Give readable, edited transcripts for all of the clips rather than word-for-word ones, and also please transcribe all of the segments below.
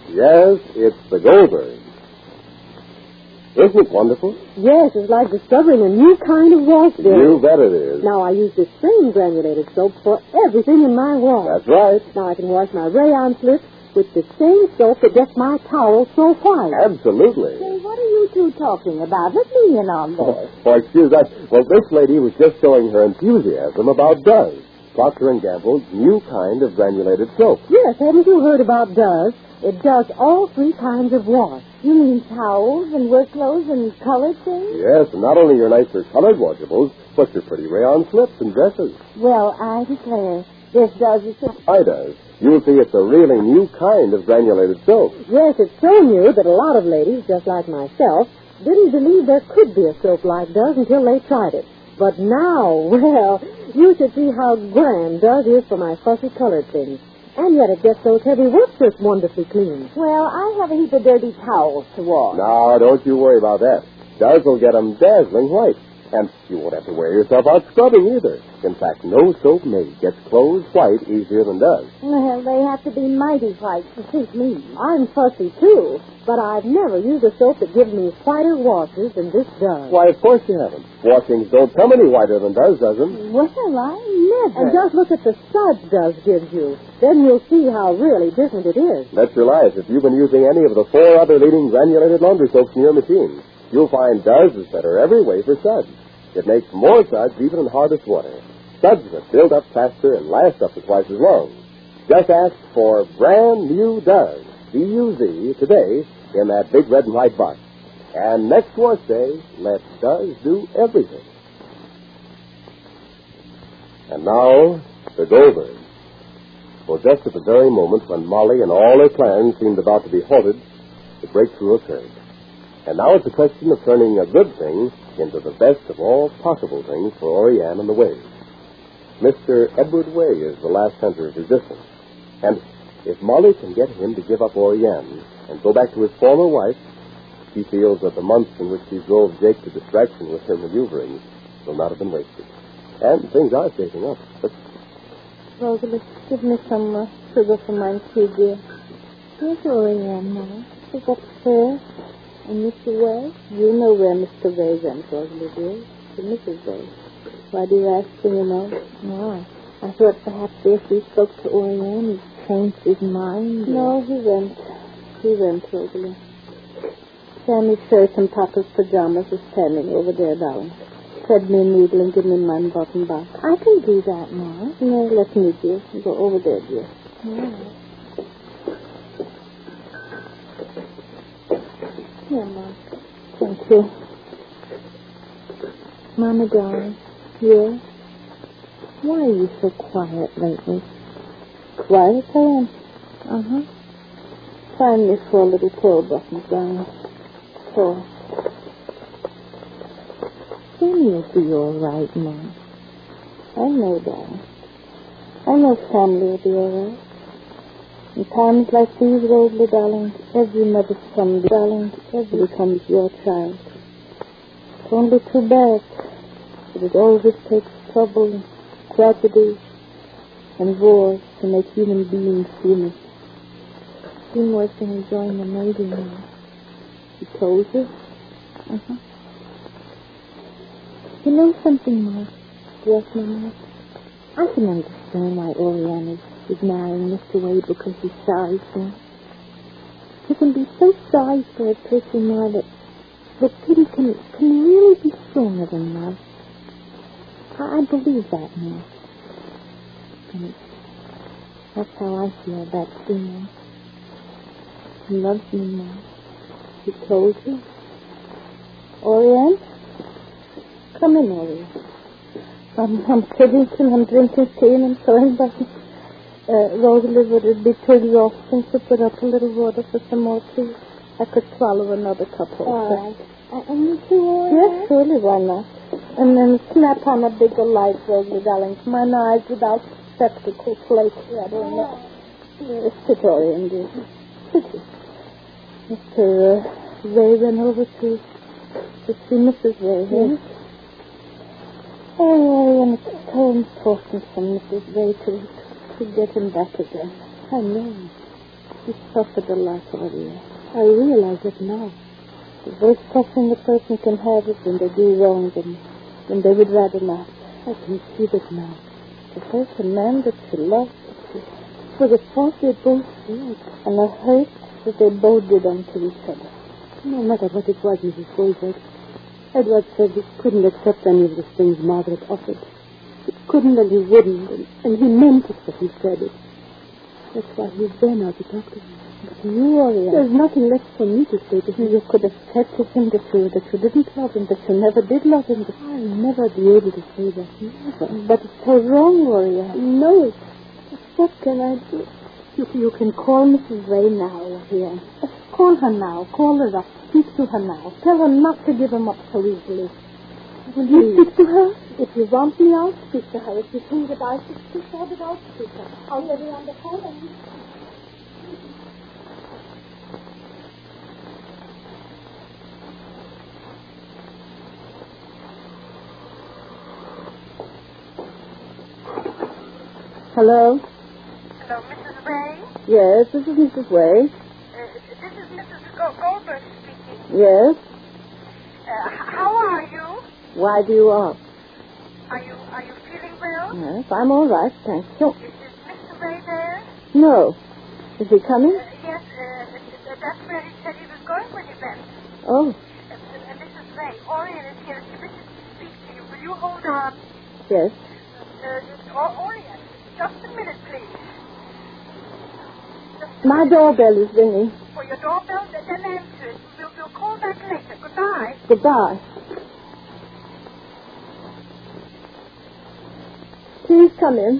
Yes, it's the Goldberg. Isn't it wonderful? Yes, it's like discovering a new kind of wash day. You bet it is. Now, I use this same granulated soap for everything in my wash. That's right. Now, I can wash my rayon slips with the same soap that gets my towel so white. Absolutely. Say, what are you two talking about? Let me in on this. Oh, excuse us. Well, this lady was just showing her enthusiasm about Duz, Procter & Gamble's new kind of granulated soap. Yes, haven't you heard about Duz? It does all three kinds of wash. You mean towels and work clothes and colored things? Yes, and not only your nicer colored washables, but your pretty rayon slips and dresses. Well, I declare, this does it. I does. You'll see it's a really new kind of granulated soap. Yes, it's so new that a lot of ladies, just like myself, didn't believe there could be a soap like Duz until they tried it. But now, well, you should see how grand Duz is for my fussy colored things. And yet it gets those heavy work just wonderfully clean. Well, I have a heap of dirty towels to wash. Now, don't you worry about that. Duz will get them dazzling white. And you won't have to wear yourself out scrubbing either. In fact, no soap made gets clothes white easier than Duz. Well, they have to be mighty white to suit me. I'm fussy, too, but I've never used a soap that gives me whiter washes than this does. Why, of course you haven't. Washings don't come any whiter than Duz does them. Well, I never. And just look at the suds Duz gives you. Then you'll see how really different it is. That's your life. If you've been using any of the 4 other leading granulated laundry soaps in your machine, you'll find Duz is better every way for suds. It makes more suds even in hardest water. Suds that build up faster and last up to twice as long. Just ask for brand new Duz, D-U-Z, today in that big red and white box. And next wash day, let Duz do everything. And now, the Goldberg. For just at the very moment when Molly and all her plans seemed about to be halted, the breakthrough occurred. And now it's a question of turning a good thing into the best of all possible things for Orianne and the Ways. Mr. Edward Way is the last center of resistance. And if Molly can get him to give up Orianne and go back to his former wife, he feels that the months in which he drove Jake to distraction with her maneuvering will not have been wasted. And things are shaping up. But Rosalie, give me some sugar for my tea, dear. Here's Orianne now. She's upstairs. And Mr. Way? You know where Mr. Way went, Rosalie, dear. To Mrs. Way. Why do you ask him, you know? No, I thought perhaps if he spoke to Orianne, he'd changed his mind. No, he went. He went, Rosalie. Sammy's shirt and Papa's pajamas are standing over there, darling. Thread me a needle and give me my button back. I can do that, Ma. No, let me, dear. Go over there, dear. Yeah. Here, Ma. Thank you. Mama, darling. Yes? Why are you so quiet lately? Quiet, Helen? Uh-huh. Find me 4 little toe buttons, darling. 4. Sammy will be all right, Mom. I know, darling. I know family will be all right. In times like these, Rosalie, darling, every mother's son, darling, every becomes your child. It's only too bad that it always takes trouble, tragedy, and wars to make human beings human. Seymour's been enjoying the Navy now. He told you? Uh-huh. You know something, Ma? Yes, Mama? I can understand why Orianne is marrying Mr. Way because he's sorry for him. He can be so sorry for a person, Ma, that pity can really be stronger than love. I believe that, Ma. And that's how I feel about Seymour. He loves me, Ma. He told you. Orianne? Come in, Orianne. I'm sitting and I'm drinking tea and I'm sorry, but Rosalie, would it be too exhausting to put up a little water for some more tea? I could swallow another cup also. All right. And you too, Orianne? Yes, surely, why not? And then snap on a bigger light, Rosalie, darling. Mine eyes without spectacles, flaky, I don't know. Sit, Orianne, dear. Sit. Mr. Ray went over to see Mrs. Ray, yes? Oh, and it's so important for Mrs. Ray to get him back again. I know. He suffered a lot, Orion. I realize it now. The worst suffering a person can have is when they do wrong and when they would rather not. I can see that now. To hurt a man that she loved, for the fault they both did, and a hurt that they both did unto each other. No matter what it was, Mrs. Goldberg, Edward said he couldn't accept any of the things Margaret offered. He couldn't and he wouldn't, and he meant it that he said it. That's why he's there now to talk to me. But you, Orion, there's nothing left for me to say to him. You could have said to him that you didn't love him, that you never did love him. But I'll never be able to say that. Never. But it's so wrong, Orion. I know it. What can I do? You can call Mrs. Ray now, Orion. Call her now. Call her up. Speak to her now. Tell her not to give him up so easily. Will you speak to her? If you want me, I'll speak to her. If you think that I should speak to her, then I'll speak to her. I'll let her on the phone and you... Hello? Hello, Mrs. Ray? Yes, this is Mrs. Ray. This is Mrs. Goldberg speaking. Yes? How are you? Why do you ask? Are you feeling well? Yes, I'm all right, thank you. Is Mr. Ray there? No. Is he coming? Yes, that's where he said he was going when he went. Oh, Mrs. Ray, Orion is here. She wishes to speak to you. Will you hold on? yes. Orion, just a minute, please. My doorbell is ringing. For your doorbell, then answer it. We'll call back later. Goodbye. Goodbye. Please come in.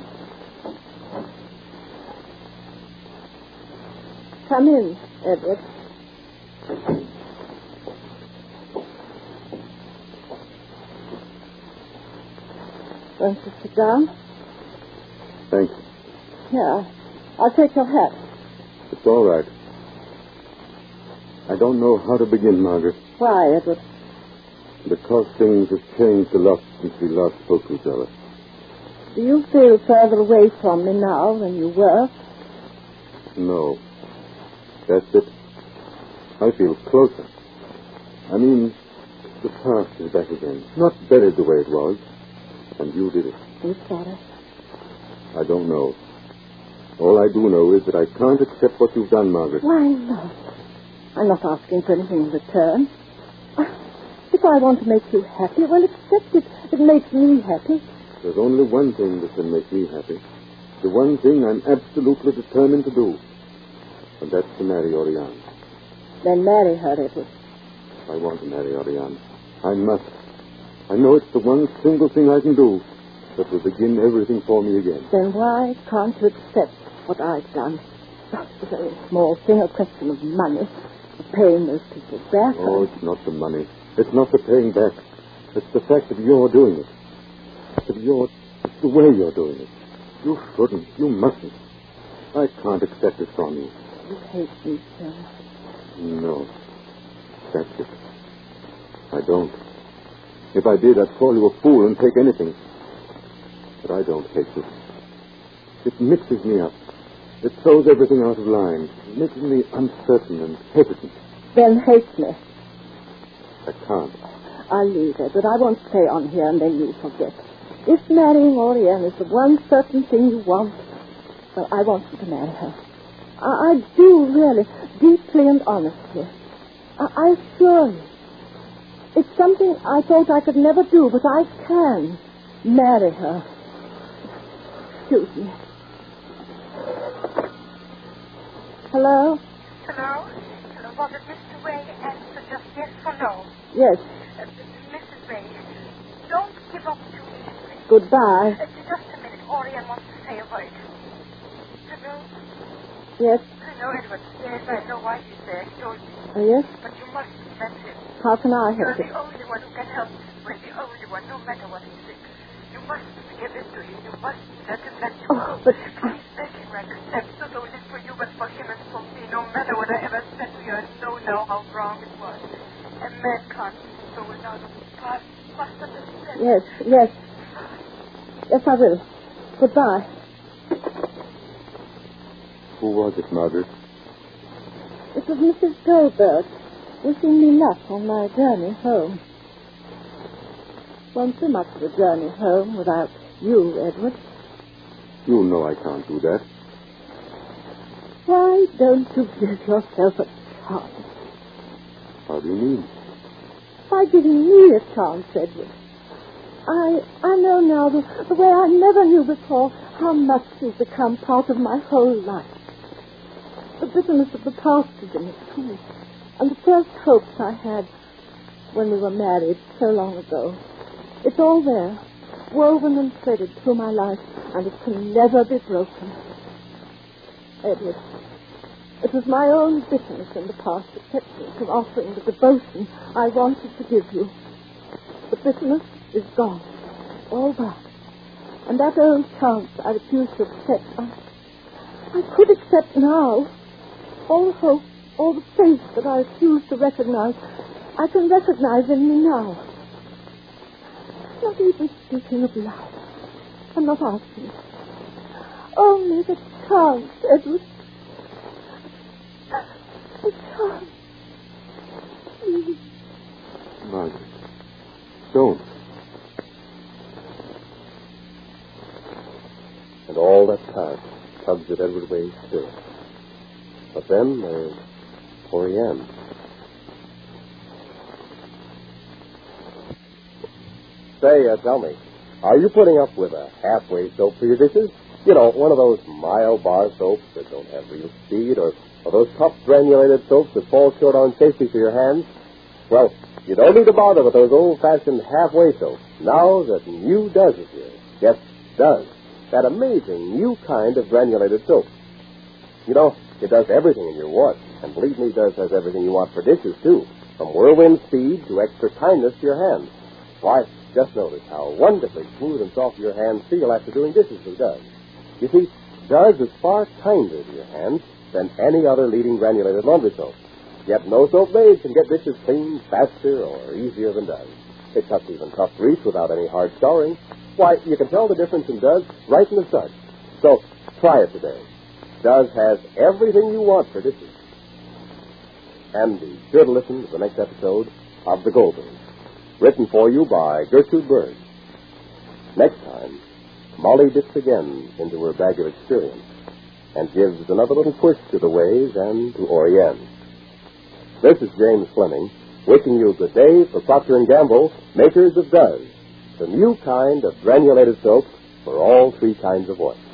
Come in, Edward. Want to sit down? Thank you. Yeah. I'll take your hat. It's all right. I don't know how to begin, Margaret. Why, Edward? Because things have changed a lot since we last spoke to each other. Do you feel further away from me now than you were? No. That's it. I feel closer. I mean, the past is back again. Not buried the way it was. And you did it. You got it. I don't know. All I do know is that I can't accept what you've done, Margaret. Why not? I'm not asking for anything in return. If I want to make you happy, well, accept it. It makes me happy. There's only one thing that can make me happy. The one thing I'm absolutely determined to do. And that's to marry Oriane. Then marry her, Edward. I want to marry Oriane. I must. I know it's the one single thing I can do that will begin everything for me again. Then why can't you accept what I've done? It's a very small thing, a question of money. Paying those people back. Oh, it's not the money. It's not the paying back. It's the fact that you're doing it. It's the way you're doing it. You shouldn't. You mustn't. I can't accept it from you. You hate me, sir. No. That's it. I don't. If I did, I'd call you a fool and take anything. But I don't hate you. It mixes me up. It throws everything out of line, making me uncertain and hesitant. Then hate me. I can't. I'll leave it, but I won't stay on here and then you forget. If marrying Oriane is the one certain thing you want, well, I want you to marry her. I do, really, deeply and honestly. I assure you. It's something I thought I could never do, but I can marry her. Excuse me. Hello? Hello? Was it Mr. Ray answer just yes or no? Yes. Mrs. Ray, don't give up too easily. Goodbye. Just a minute. Oriane wants to say a word. Hello? Yes. Hello, Edward. Yes, I know why he's there. He told me. Oh, yes? But you must let him. How can I You're help the you? only one who can help him. We're the only one, no matter what he thinks. You must give in to him. You must let him let you Oh, go. but Please let him accept not only for you, but for him and for me. No matter what I ever said to you, I know how wrong it was. A man can't be stolen out of his past. You must understand. Yes, yes. Yes, I will. Goodbye. Who was it, Margaret? It was Mrs. Goldberg wishing me luck on my journey home. Won't so much of a journey home without you, Edward. You know I can't do that. Why don't you give yourself a chance? How do you mean? By giving me a chance, Edward. I know now the way I never knew before how much you've become part of my whole life. The bitterness of the past is in it, too. And the first hopes I had when we were married so long ago. It's all there, woven and threaded through my life, and it can never be broken. Edward, it was my own bitterness in the past that kept me from offering the devotion I wanted to give you. The bitterness is gone, all back. And that old chance I refused to accept, I could accept now. All the hope, all the faith that I refused to recognize, I can recognize in me now. Not even speaking of love. I'm not asking. Only the chance, Edward. The chance. Please. Margaret, don't. And all that time tugs at Edward Wade's spirit. But then there's Oriane. Say, tell me, are you putting up with a halfway soap for your dishes? You know, one of those mild bar soaps that don't have real speed, or those tough granulated soaps that fall short on safety for your hands? Well, you don't need to bother with those old-fashioned halfway soaps. Now that new Does is here. Yes, Does. That amazing new kind of granulated soap. You know, it does everything in your wash. And believe me, Does has everything you want for dishes, too. From whirlwind speed to extra kindness to your hands. Why, just notice how wonderfully smooth and soft your hands feel after doing dishes with Does. You see, Does is far kinder to your hands than any other leading granulated laundry soap. Yet no soap made can get dishes clean faster or easier than Does. It cuts even tough grease without any hard scouring. Why, you can tell the difference in Does right from the start. So, try it today. Does has everything you want for dishes. And be sure to listen to the next episode of The Goldbergs, written for you by Gertrude Berg. Next time, Molly dips again into her bag of experience and gives another little push to the ways and to Oriane. This is James Fleming, wishing you a good day for Procter & Gamble, makers of Does, the new kind of granulated soap for all three kinds of wash.